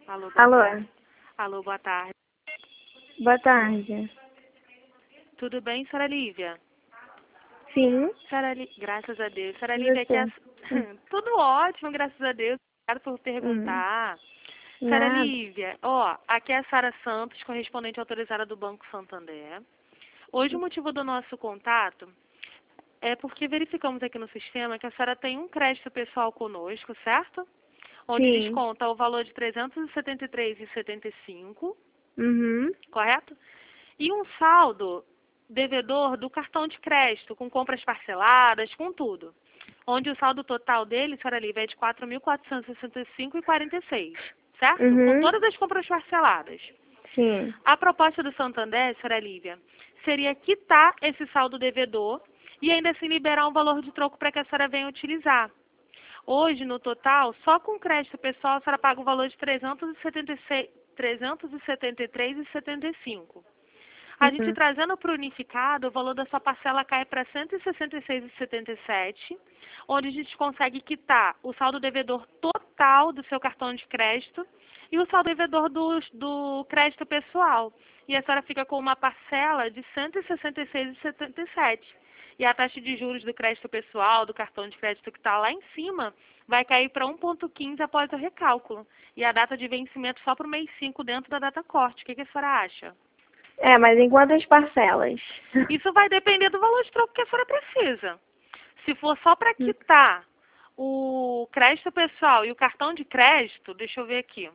Alô, boa Alô, tarde. Alô, boa tarde. boa tarde. Tudo bem, senhora Lívia? Sim, Graças a Deus. Senhora e Lívia, aqui é você? tudo ótimo, graças a Deus. Obrigada por Hum, perguntar. Senhora nada. Lívia, aqui é a Sara Santos, correspondente autorizada do Banco Santander. Hoje o motivo do nosso contato é porque verificamos aqui no sistema que a senhora tem um crédito pessoal conosco, certo? Onde Sim. desconta o valor de R$ 373,75, Uhum. correto? E um saldo devedor do cartão de crédito, com compras parceladas, com tudo. Onde o saldo total dele, senhora Lívia, é de R$ 4.465,46, certo? Com Uhum. todas as compras parceladas. Sim. A proposta do Santander, senhora Lívia, seria quitar esse saldo devedor e ainda assim liberar um valor de troco para que a senhora venha utilizar. Hoje, no total, só com crédito pessoal, a senhora paga o valor de R$ 373,75. A gente Uhum. trazendo para o unificado, o valor da sua parcela cai para R$ 166,77, onde a gente consegue quitar o saldo devedor total do seu cartão de crédito e o saldo devedor do crédito pessoal. E a senhora fica com uma parcela de R$ 166,77. E a taxa de juros do crédito pessoal, do cartão de crédito que está lá em cima, vai cair para 1,15 após o recálculo. E a data de vencimento só para o mês 5 dentro da data corte. O que a senhora acha? É, mas em quantas parcelas? Isso vai depender do valor de troco que a senhora precisa. Se for só para quitar o crédito pessoal e o cartão de crédito, deixa eu ver aqui.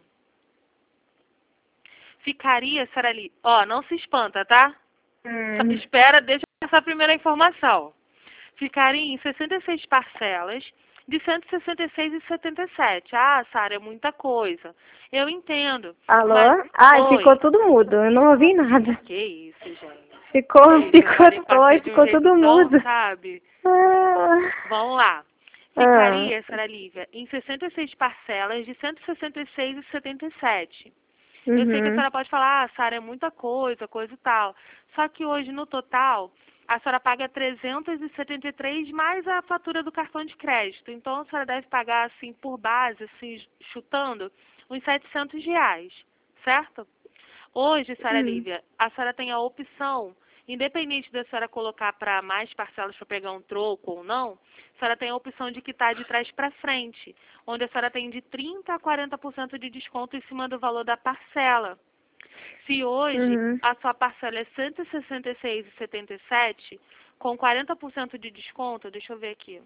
Ficaria, senhora ali, não se espanta, tá? Só Hum. espera, deixa eu passar a primeira informação. Ficaria em 66 parcelas de R$ 166,77. Ah, Sara, é muita coisa. Eu entendo, mas... Alô? Ai, ficou Oi. tudo mudo. Eu não ouvi nada. Que isso, gente? Ficou, Que isso, a ficou, senhora empatia oi, de um ficou jeito tudo tão, mudo. sabe? Ah. Vamos lá. Ah. Ficaria, senhora Lívia, em 66 parcelas de R$ 166,77. Eu sei que a Uhum. senhora pode falar, Sara, é muita coisa, coisa e tal. Só que hoje, no total, a senhora paga 373 mais a fatura do cartão de crédito. Então, a senhora deve pagar, assim, por base, assim, chutando, uns R$ 700, certo? Hoje, senhora Hum. Lívia, a senhora tem a opção, independente da senhora colocar para mais parcelas para pegar um troco ou não, a senhora tem a opção de quitar de trás para frente, onde a senhora tem de 30% a 40% de desconto em cima do valor da parcela. Se hoje Uhum. a sua parcela é R$ 166,77, com 40% de desconto, deixa eu ver aqui.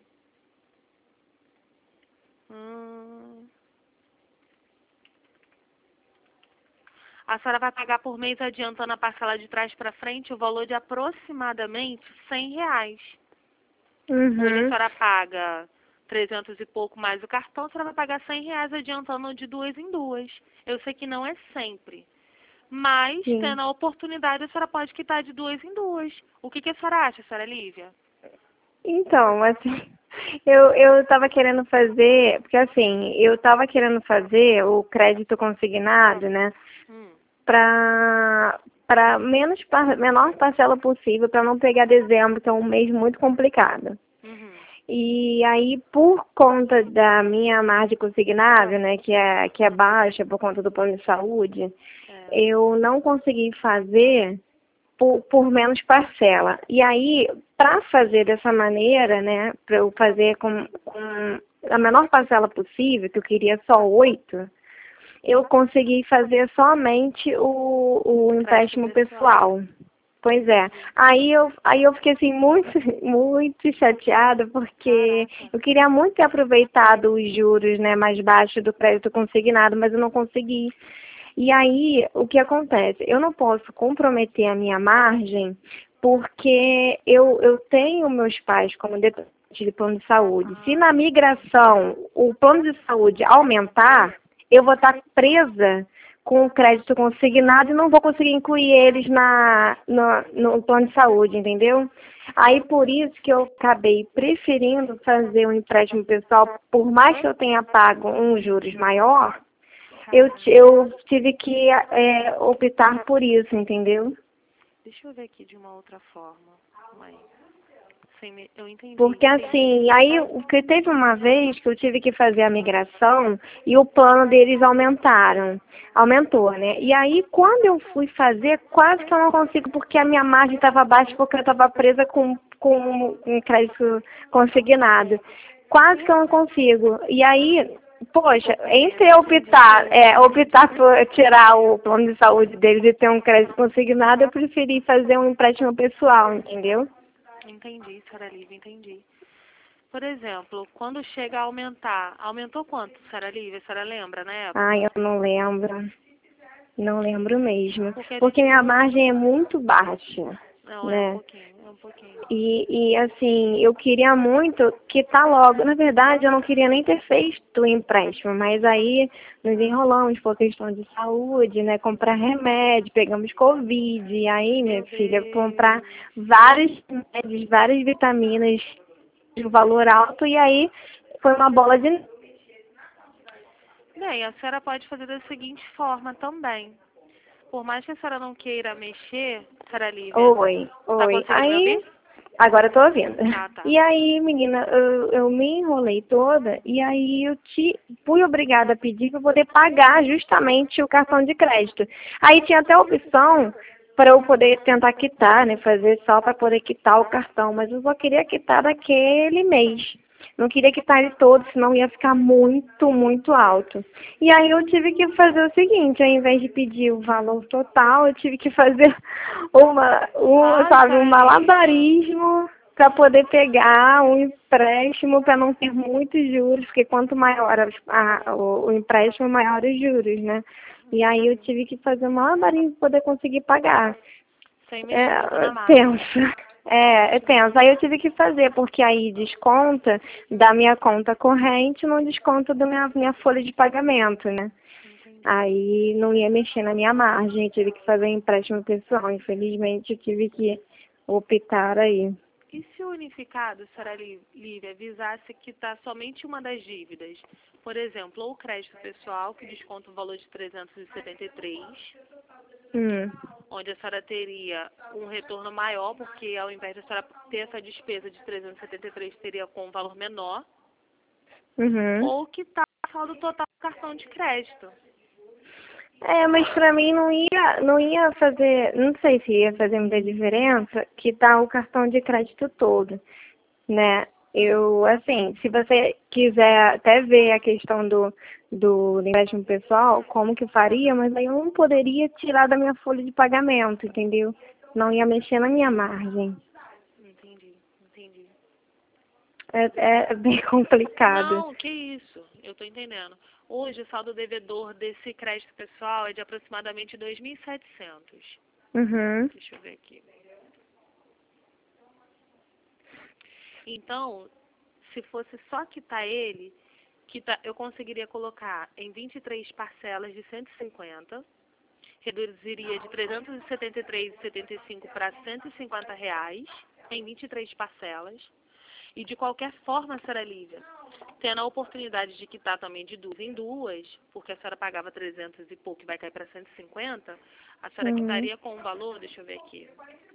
Hum, A senhora vai pagar por mês adiantando a parcela de trás para frente o valor de aproximadamente R$ 100. Hoje a Uhum. senhora paga 300 e pouco mais o cartão, a senhora vai pagar R$ 100 adiantando de duas em duas. Eu sei que não é sempre, mas Sim. tendo a oportunidade a senhora pode quitar de duas em duas. O que a senhora acha, senhora Lívia? Então, assim, eu tava querendo fazer, porque assim, eu tava querendo fazer o crédito consignado, né, Hum, para menor parcela possível, para não pegar dezembro, que é um mês muito complicado. uhum, E aí, por conta da minha margem consignável, né, que é baixa por conta do plano de saúde, é, eu não consegui fazer por menos parcela. E aí, para fazer dessa maneira, né, para eu fazer com a menor parcela possível, que eu queria só 8, eu consegui fazer somente o o crédito empréstimo pessoal. pessoal. Pois é. Entendi. Aí eu fiquei assim muito, muito chateada, porque Caraca. eu queria muito ter aproveitado os juros, né, mais baixos do crédito consignado, mas eu não consegui. E aí, o que acontece? Eu não posso comprometer a minha margem, porque eu tenho meus pais como dependente de plano de saúde. Se na Ah, migração o plano de saúde aumentar, eu vou estar presa com o crédito consignado e não vou conseguir incluir eles no plano de saúde, entendeu? Aí por isso que eu acabei preferindo fazer um empréstimo pessoal, por mais que eu tenha pago um juros maior, caraca. eu tive que optar por isso, entendeu? Deixa eu ver aqui de uma outra forma. Calma aí. Eu entendi. Porque assim, aí o que teve uma vez que eu tive que fazer a migração e o plano deles aumentou, né? E aí quando eu fui fazer, quase que eu não consigo porque a minha margem estava baixa porque eu estava presa com um crédito consignado. Quase que eu não consigo. E aí, poxa, entre eu optar por tirar o plano de saúde deles e ter um crédito consignado, eu preferi fazer um empréstimo pessoal, entendeu? Entendi, senhora Lívia, entendi. Por exemplo, quando chega a aumentar, aumentou quanto, senhora Lívia? A senhora lembra na época? Ai, eu não lembro. Não lembro mesmo. Porque a Porque gente minha margem é muito baixa, Não, é né? um pouquinho. E assim, eu queria muito quitar logo. Na verdade, eu não queria nem ter feito o empréstimo, mas aí nos enrolamos por questão de saúde, né? Comprar remédio, pegamos Covid, e aí, minha Meu filha, comprar Deus. vários remédios, várias vitaminas de um valor alto, e aí foi uma bola de... Bem, a senhora pode fazer da seguinte forma também. Por mais que a senhora não queira mexer, senhora Lívia, Oi, tá oi. conseguindo me Aí, ouvir? agora eu tô ouvindo. Ah, tá. E aí, menina, eu me enrolei toda e aí fui obrigada a pedir para poder pagar justamente o cartão de crédito. Aí tinha até a opção para eu poder tentar quitar, né? Fazer só para poder quitar o cartão, mas eu só queria quitar daquele mês. Não queria quitar ele todo, senão ia ficar muito, muito alto. E aí eu tive que fazer o seguinte, ao invés de pedir o valor total, eu tive que fazer um Senhora malabarismo para poder pegar um empréstimo para não ter muitos juros, porque quanto maior o empréstimo, maior os juros, né? E aí eu tive que fazer um malabarismo para poder conseguir pagar. sem mexer muito na massa. Tenso. É tenso. Aí eu tive que fazer, porque aí desconta da minha conta corrente, não desconta da minha folha de pagamento, né? Entendi. Aí não ia mexer na minha margem, eu tive que fazer empréstimo pessoal. Infelizmente eu tive que optar aí. E se o unificado, senhora Lívia, visasse quitar somente uma das dívidas? Por exemplo, ou o crédito pessoal, que desconta o valor de 373, Hum. onde a senhora teria um retorno maior, porque ao invés de a senhora ter essa despesa de 373, teria com um valor menor, Uhum. ou quitar o saldo total do cartão de crédito. Mas pra mim não ia fazer, não sei se ia fazer muita diferença quitar o cartão de crédito todo, né? Assim, se você quiser até ver a questão do empréstimo pessoal, como que faria, mas aí eu não poderia tirar da minha folha de pagamento, entendeu? Não ia mexer na minha margem. Entendi. É bem complicado. Não, que isso, eu estou entendendo. Hoje o saldo devedor desse crédito pessoal é de aproximadamente 2.700. Uhum. Deixa eu ver aqui. Então, se fosse só quitar ele, eu conseguiria colocar em 23 parcelas de 150, reduziria de 373,75 para R$ 150 em 23 parcelas. E de qualquer forma, senhora Lívia, tendo a oportunidade de quitar também de duas em duas, porque a senhora pagava 300 e pouco e vai cair para 150, a senhora Uhum. quitaria com um valor, deixa eu ver aqui.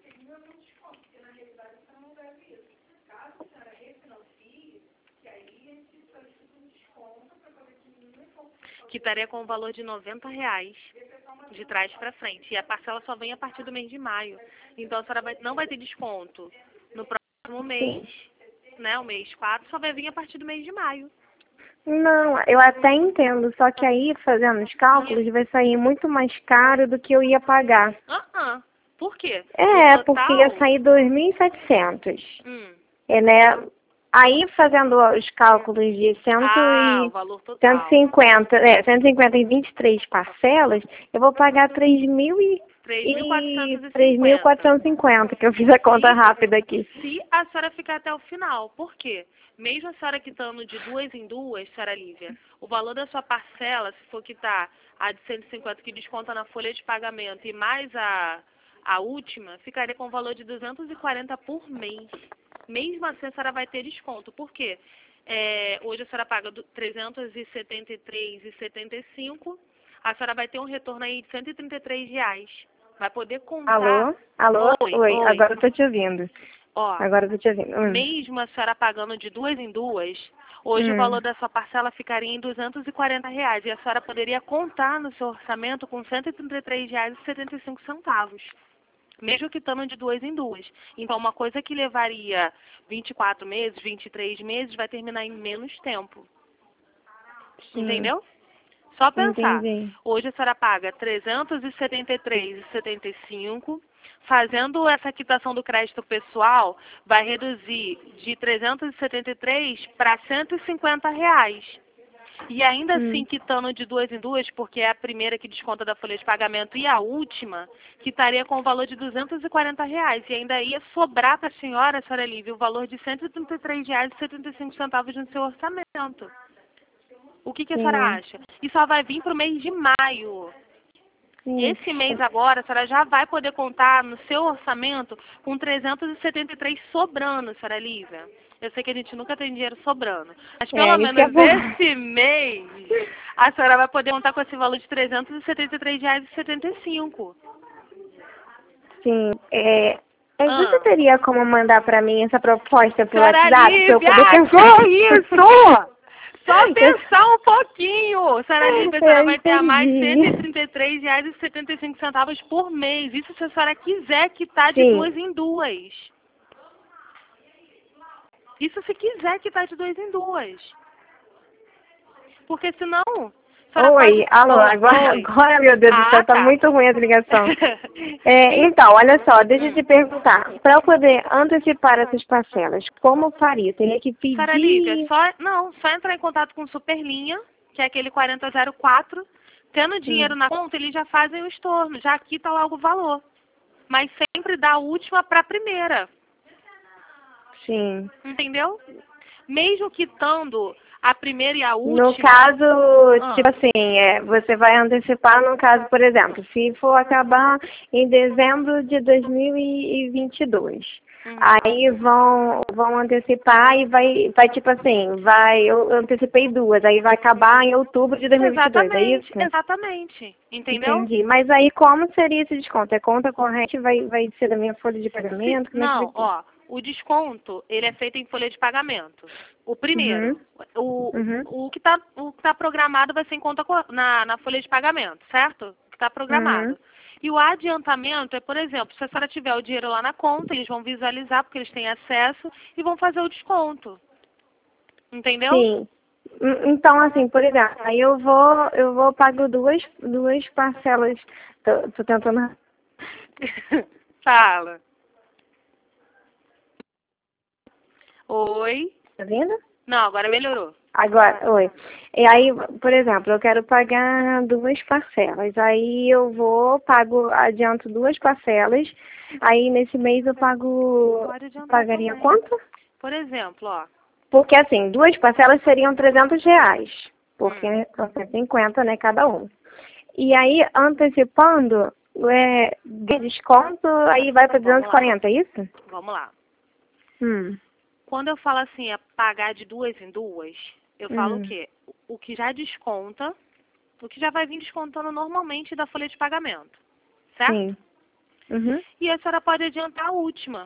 Quitaria com o valor de R$ 90, de trás para frente. E a parcela só vem a partir do mês de maio. Então a senhora não vai ter desconto no próximo mês, Sim. né? O mês 4 só vai vir a partir do mês de maio. Não, eu até entendo, só que aí, fazendo os cálculos, vai sair muito mais caro do que eu ia pagar. Por quê? No Porque ia total, sair 2.700. hum, Né? Aí, fazendo os cálculos de o valor cento total, e cinquenta 150 em 23 parcelas, eu vou pagar 3.450. 3.450, que eu fiz a conta rápida aqui. Se a senhora ficar até o final. Por quê? Mesmo a senhora quitando de duas em duas, senhora Lívia, o valor da sua parcela, se for quitar a de 150 que desconta na folha de pagamento e mais a última, ficaria com o valor de 240 por mês. Mesmo assim, a senhora vai ter desconto. Por quê? Hoje a senhora paga R$ 373,75. A senhora vai ter um retorno aí de R$ 133. Vai poder contar. Alô? Alô? Oi, Oi, oi. agora eu tô te ouvindo. Ó, Agora eu tô te ouvindo. mesmo a senhora pagando de 2 em 2, hoje o valor da sua parcela ficaria em R$ 240 e a senhora poderia contar no seu orçamento com R$ 133,75, mesmo quitando de 2 em 2. Então, uma coisa que levaria 24 meses, 23 meses, vai terminar em menos tempo. Sim. Entendeu? Só pensar. Entendi. Hoje a senhora paga R$ 373,75. Fazendo essa quitação do crédito pessoal, vai reduzir de 373 para R$ 150. E ainda assim, quitando de 2 em 2, porque é a primeira que desconta da folha de pagamento e a última, quitaria com o valor de R$ 240. E ainda ia sobrar para a senhora Lívia, o valor de R$ 133,75 no seu orçamento. O que a senhora acha? E só vai vir para o mês de maio. Esse mês agora, a senhora já vai poder contar no seu orçamento com 373 sobrando, senhora Lívia. Eu sei que a gente nunca tem dinheiro sobrando. Mas pelo menos esse mês, a senhora vai poder contar com esse valor de R$ 373,75. Sim. Você teria como mandar para mim essa proposta pelo WhatsApp? Lívia, pra eu poder que isso? Só pensar um pouquinho. A senhora Lívia, a senhora vai ter a mais R$ 133,75 por mês. Isso se a senhora quiser quitar de 2 em 2. Isso se quiser quitar de 2 em 2. Porque senão... Oi, alô, agora, meu Deus do céu, tá muito ruim a ligação. Então, olha só, deixa eu te perguntar. Para eu poder antecipar essas parcelas, como eu faria? Teria que pedir... Senhora Lívia, só entrar em contato com o Superlinha, que é aquele 4004. Tendo dinheiro na conta, eles já fazem o estorno, já quita logo o valor. Mas sempre dá a última para a primeira. Sim. Entendeu? Mesmo quitando a primeira e a última... No caso, tipo assim, você vai antecipar no caso, por exemplo, se for acabar em dezembro de 2022. Aí vão antecipar e vai tipo assim, eu antecipei 2, aí vai acabar em outubro de 2022, é isso? Exatamente, entendeu? Entendi, mas aí como seria esse desconto? É conta corrente, vai ser da minha folha de pagamento? O desconto, ele é feito em folha de pagamento. O primeiro, o que tá programado vai ser em conta na folha de pagamento, certo? O que está programado. E o adiantamento é, por exemplo, se a senhora tiver o dinheiro lá na conta, eles vão visualizar, porque eles têm acesso, e vão fazer o desconto. Entendeu? Sim. Então, assim, por exemplo, aí eu pago duas parcelas. Tô tentando... Fala. Oi? Tá vendo? Não, agora melhorou. Agora, oi. E aí, por exemplo, eu quero pagar 2 parcelas. Aí adianto 2 parcelas. Aí nesse mês eu pagaria também. quanto? Por exemplo, Porque assim, 2 parcelas seriam R$300. Porque é 150, né, cada um. E aí, antecipando, desconto, aí vai para 240, é isso? Vamos lá. Quando eu falo assim, pagar de 2 em 2, eu falo o quê? O que já desconta, o que já vai vir descontando normalmente da folha de pagamento, certo? Sim. E a senhora pode adiantar a última.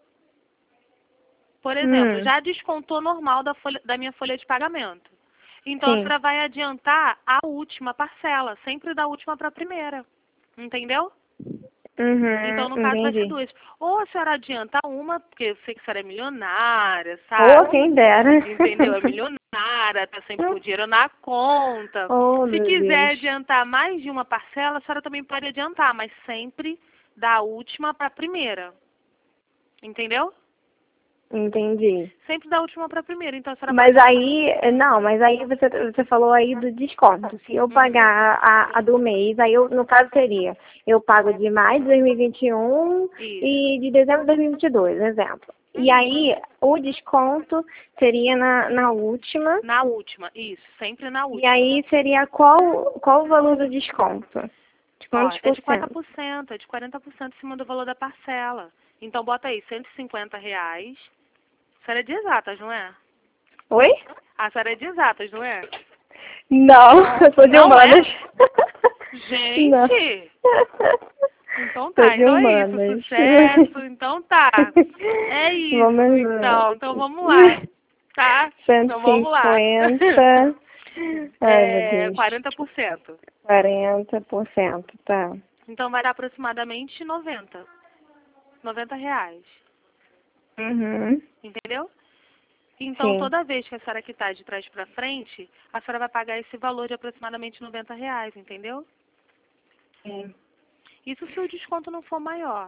Por exemplo, já descontou normal da minha folha de pagamento. Então, a senhora vai adiantar a última parcela, sempre da última para a primeira. Entendeu? Então, no caso, vai ser 2. Ou a senhora adianta uma, porque eu sei que a senhora é milionária, sabe? Quem dera. Entendeu? É milionária, tá sempre com o dinheiro na conta. Se quiser adiantar mais de uma parcela, a senhora também pode adiantar, mas sempre da última para a primeira. Entendeu? Entendi. Sempre da última para a primeira, então a senhora mas aí você falou aí do desconto. Se eu pagar a do mês, aí no caso seria, eu pago de maio de 2021 e de dezembro de 2022, exemplo. E aí o desconto seria na última. Na última, isso, sempre na última. E aí seria qual o valor do desconto? De quantos por cento? É de 40% em cima do valor da parcela. Então bota aí, R$150. A senhora é de exatas, não é? Oi? A senhora é de exatas, não é? Não, eu sou de humanas. Gente! Então Tô tá, de então é isso, humanas. sucesso, então tá. É isso, Vamos lá. então vamos lá, tá? cento Então e vamos lá. cinquenta Ai, meu É Deus. 40%. 40%, tá. Então vai dar aproximadamente R$ 90, Uhum. entendeu? Então Sim. toda vez que a senhora quitar de trás para frente, a senhora vai pagar esse valor de aproximadamente R$ 90, entendeu? Sim. Isso se o desconto não for maior.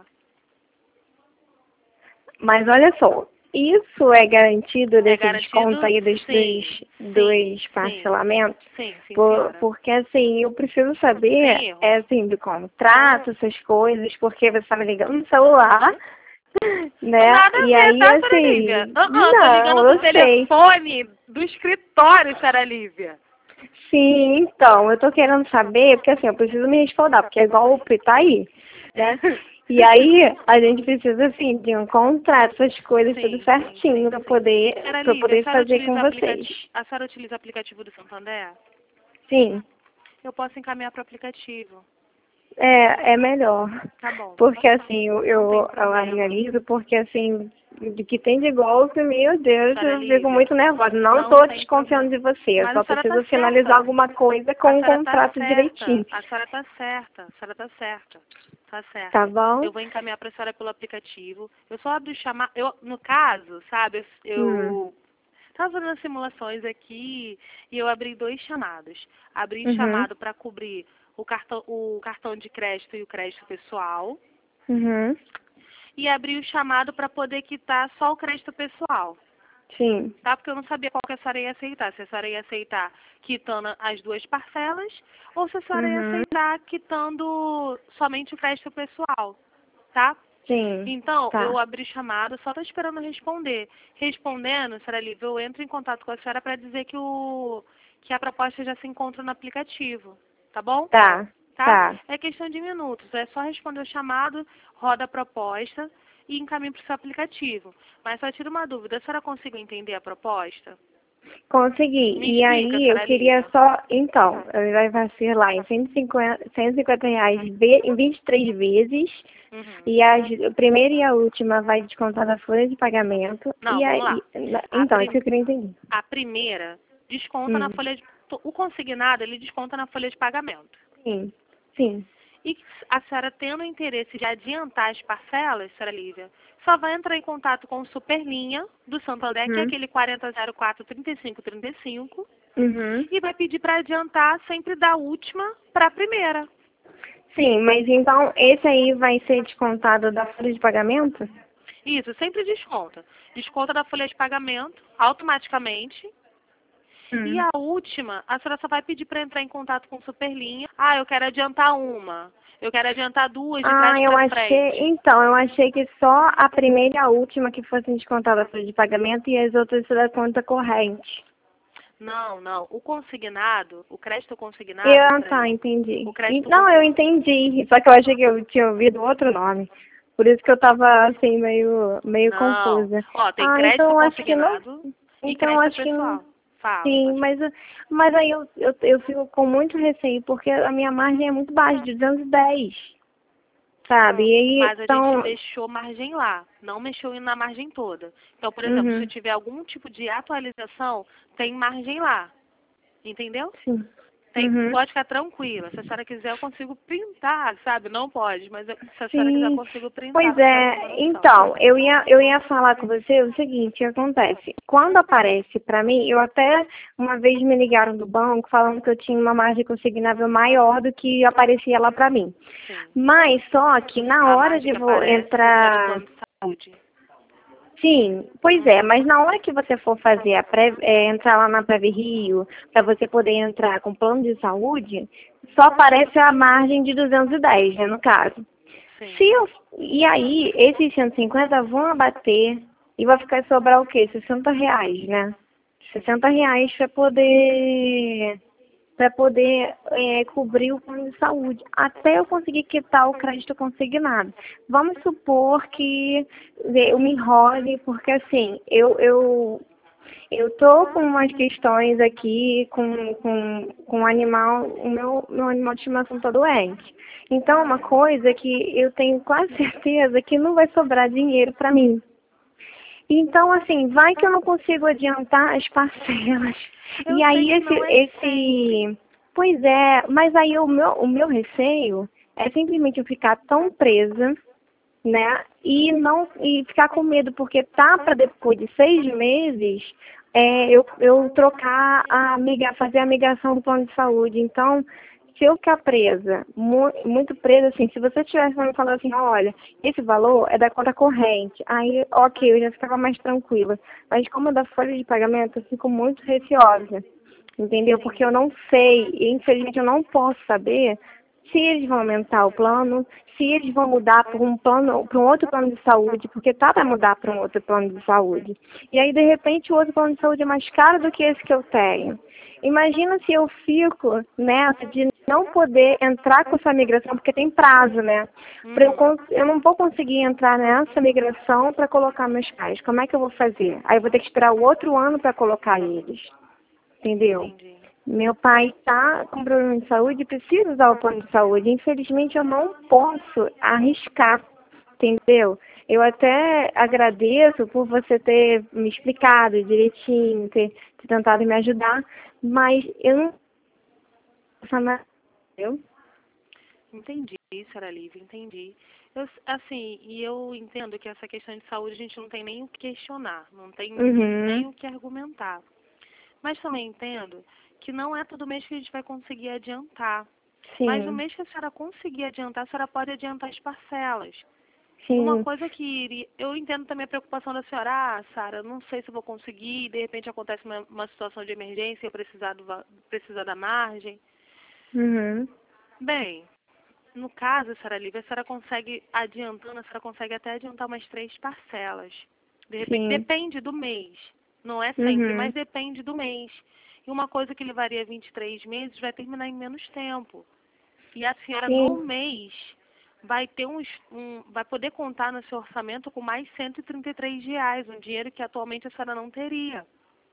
Mas olha só, isso é garantido É desse desconto garantido? aí Sim, sim, dos sim, parcelamentos? sim, senhora. Porque assim, eu preciso saber, Sem erro. assim, do contrato, essas coisas, porque você tá me ligando no celular, né? Nada a E ver, aí, tá, senhora Lívia? assim, Tô não, ligando do eu sei. telefone do escritório, senhora Lívia. Sim, então, eu tô querendo saber, porque assim, eu preciso me respaldar, porque é igual o Pri tá aí, né? E aí, a gente precisa, assim, de um contrato, essas coisas, tudo certinho Senhora pra Lívia, poder fazer com vocês. a senhora utiliza o aplicativo do Santander? Sim, Eu posso encaminhar para o aplicativo. é melhor. Tá bom. Porque assim, Não tem eu problema. organizo, porque assim, de que tem de golpe, meu Deus, Senhora eu fico Lívia, muito nervosa. Não não estou tem desconfiando problema. de você, eu Mas a só senhora tá preciso finalizar certa. alguma coisa A com o senhora tá contrato certa. direitinho. A senhora tá certa. A senhora tá certa. Tá Tá certa. bom? Eu vou encaminhar para a senhora pelo aplicativo. Eu só abro chamar. No caso, sabe, Hum. eu estava fazendo as simulações aqui e eu abri 2 chamados. Abri Uhum. chamado para cobrir o cartão de crédito e o crédito pessoal. Uhum. E abri o chamado para poder quitar só o crédito pessoal. Sim. Tá? Porque eu não sabia qual que a senhora ia aceitar. Se a senhora ia aceitar quitando as 2 parcelas ou se a senhora ia Uhum. aceitar quitando somente o crédito pessoal. Tá? Sim. Então, eu Tá. abri chamada, só estou esperando responder. Respondendo, senhora Lívia, eu entro em contato com a senhora para dizer que a proposta já se encontra no aplicativo. Tá bom? Tá. Tá? Tá. É questão de minutos. É só responder o chamado, roda a proposta e encaminha para o seu aplicativo. Mas só tira uma dúvida, a senhora conseguiu entender a proposta? Consegui. Me E explica, aí eu senhora queria Lívia. só, então, vai ser lá em 150 reais em 23 vezes. Uhum. E a primeira e a última vai descontar da folha de pagamento. Não, E vamos aí, lá. A, então, isso que prim- eu queria entender. a primeira desconta na Hum. folha de... O consignado, ele desconta na folha de pagamento. Sim. Sim. E a senhora tendo interesse de adiantar as parcelas, senhora Lívia, só vai entrar em contato com o Superlinha do Santander, que é Uhum. aquele 4004-3535, Uhum. e vai pedir para adiantar sempre da última para a primeira. Sim, mas então esse aí vai ser descontado da folha de pagamento? Isso, sempre desconta. Desconta da folha de pagamento automaticamente. E Hum. a última, a senhora só vai pedir para entrar em contato com o Superlinha. Ah, eu quero adiantar uma. Eu quero adiantar 2 de Ah, trás eu para achei. frente. Então, eu achei que só a primeira e a última que fossem descontadas a folha de pagamento e as outras da conta corrente. Não, não. O consignado, o crédito consignado, senhora Tá, Lívia, entendi. o crédito Não, eu consignado. entendi. Só que eu achei que eu tinha ouvido outro nome. Por isso que eu tava assim, meio Não. confusa. Ó, tem Ah, crédito então acho que não. consignado e Então crédito acho que não. pessoal. Fala, Sim, pode falar. mas aí eu fico com muito receio, porque a minha margem é muito baixa, de 210, sabe? E aí, Mas a gente então. deixou margem lá, não mexeu na margem toda. Então, por exemplo, se Uhum, tiver algum tipo de atualização, tem margem lá. Entendeu? sim. Tem, Uhum. pode ficar tranquila. Se a senhora quiser, eu consigo printar, sabe? Não pode, mas se a senhora quiser, eu Sim, consigo printar pois para a senhora ter é. uma noção. Então, eu ia falar com você o seguinte, o que acontece? Quando aparece pra mim, eu até uma vez me ligaram do banco falando que eu tinha uma margem consignável maior do que aparecia lá pra mim. Sim. Mas só que na A hora margem de que vou aparece é do entrar. plano de saúde. Sim, pois é, mas na hora que você for fazer entrar lá na Preve Rio, para você poder entrar com plano de saúde, só aparece a margem de 210, né, no caso. Sim. E aí, esses 150 vão abater e vai ficar sobrar o quê? 60 reais, né? 60 reais para poder cobrir o plano de saúde, até eu conseguir quitar o crédito consignado. Vamos supor que eu me enrole, porque assim, Eu tô com umas questões aqui com o animal, meu animal de estimação tá doente. Então, uma coisa que eu tenho quase certeza que não vai sobrar dinheiro para mim. Então, assim, vai que eu não consigo adiantar as parcelas. Eu E sei aí que não é sempre. pois é, mas aí o meu receio é simplesmente eu ficar tão presa, né? E ficar com medo, porque tá para depois de 6 meses eu trocar fazer a migração do plano de saúde. Então, se eu ficar presa, muito presa, assim, se você tivesse me falando assim, olha, esse valor é da conta corrente, aí, ok, eu já ficava mais tranquila. Mas como é da folha de pagamento, eu fico muito receosa, entendeu? Porque eu não sei, e infelizmente eu não posso saber se eles vão aumentar o plano, se eles vão mudar para um outro plano de saúde, porque tá para mudar para um outro plano de saúde. E aí, de repente, o outro plano de saúde é mais caro do que esse que eu tenho. Imagina se eu fico nessa de não poder entrar com essa migração, porque tem prazo, né? Eu não vou conseguir entrar nessa migração para colocar meus pais. Como é que eu vou fazer? Aí eu vou ter que esperar o outro ano para colocar eles. Entendeu? Entendi. Meu pai está com problema de saúde e precisa usar o plano de saúde. Infelizmente, eu não posso arriscar, entendeu? Eu até agradeço por você ter me explicado direitinho, ter tentado me ajudar, mas eu não posso, entendeu? Entendi, senhora Lívia, entendi. Assim, e eu entendo que essa questão de saúde a gente não tem nem o que questionar, não tem nem Uhum. o que argumentar. Mas também entendo que não é todo mês que a gente vai conseguir adiantar. Mas no Sim, mês que a senhora conseguir adiantar, a senhora pode adiantar as parcelas. E uma sim. coisa que eu entendo também a preocupação da senhora, Sara, não sei se eu vou conseguir, de repente acontece uma situação de emergência, eu precisar da margem. Uhum. Bem, no caso, Sara Lívia, a senhora consegue adiantando, a senhora consegue até adiantar umas 3 parcelas. De repente, Sim. depende do mês. Não é sempre, mas Uhum. depende do mês. E uma coisa que levaria 23 meses vai terminar em menos tempo. E a senhora no Sim. mês vai ter vai poder contar no seu orçamento com mais R$ 133, um dinheiro que atualmente a senhora não teria.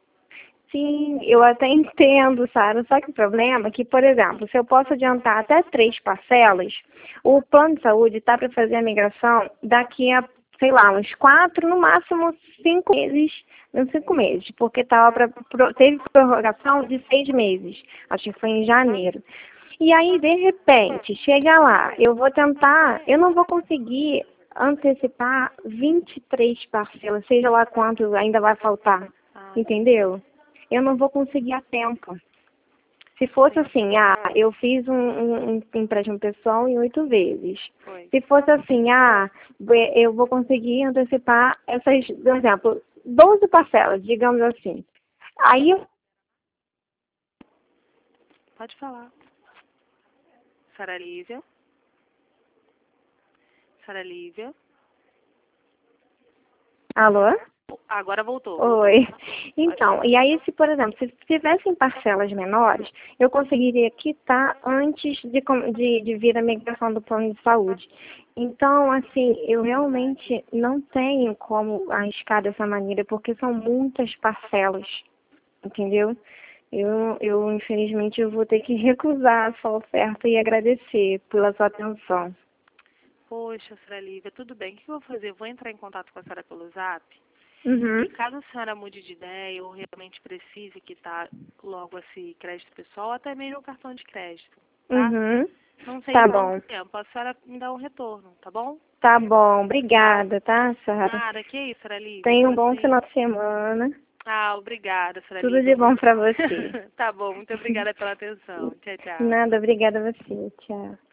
Sim, eu até entendo, Sara. Só que o problema é que, por exemplo, se eu posso adiantar até 3 parcelas, o plano de saúde está para fazer a migração daqui a, sei lá, uns 4, no máximo 5 meses, uns 5 meses, porque teve prorrogação de 6 meses. Acho que foi em janeiro. E aí, de repente, chega lá, eu não vou conseguir antecipar 23 parcelas, seja lá quanto ainda vai faltar, Ah, entendi. entendeu? Eu não vou conseguir a tempo. Se fosse Entendi. assim, eu fiz um empréstimo pessoal em 8 vezes. Foi. Se fosse assim, eu vou conseguir antecipar essas, por exemplo, 12 parcelas, digamos assim. Aí, Pode falar. Sara Lívia. Sara Lívia. alô? Agora voltou, voltou. Oi. Pode Então, falar. e aí, se, por exemplo, se tivessem parcelas menores, eu conseguiria quitar antes de vir a migração do plano de saúde. Então, assim, eu realmente não tenho como arriscar dessa maneira, porque são muitas parcelas, entendeu? Infelizmente, eu vou ter que recusar a sua oferta e agradecer pela sua atenção. Poxa, Sra. Lívia, tudo bem. O que eu vou fazer? Eu vou entrar em contato com a senhora pelo Zap. Uhum, E caso a senhora mude de ideia ou realmente precise quitar logo esse crédito pessoal, até mesmo o cartão de crédito, tá? uhum. Não sei Tá quanto bom. tempo. A senhora me dá um retorno, tá bom? Tá bom. Obrigada, tá, Sara? Nada, que isso, Sra. Lívia? Tenha um bom Prazer. final de semana. Ah, obrigada, Sra. Tudo Lívia. de bom pra você. Tá bom, muito obrigada pela atenção. Tchau, tchau. Nada, obrigada a você. Tchau.